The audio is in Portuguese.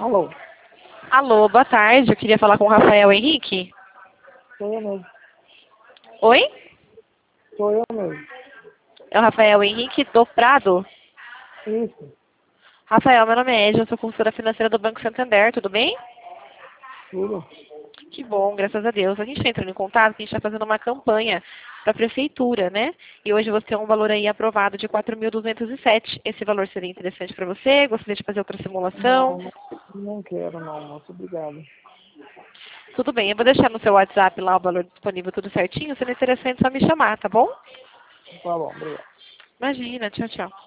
Alô? Alô, boa tarde. Eu queria falar com o Rafael Henrique. Sou eu mesmo. Oi? Sou eu mesmo. É o Rafael Henrique do Prado? Isso. Rafael, meu nome é Edna, eu sou consultora financeira do Banco Santander, tudo bem? Tudo. Que bom, graças a Deus. A gente está entrando em contato, a gente está fazendo uma campanha para a prefeitura, né? E hoje você tem um valor aí aprovado de 4.207. Esse valor seria interessante para você? Gostaria de fazer outra simulação? Não quero não, moço. Obrigado. Tudo bem, eu vou deixar no seu WhatsApp lá o valor disponível tudo certinho. Se não é interessante, é só me chamar, tá bom? Tá bom, obrigado. Imagina, tchau, tchau.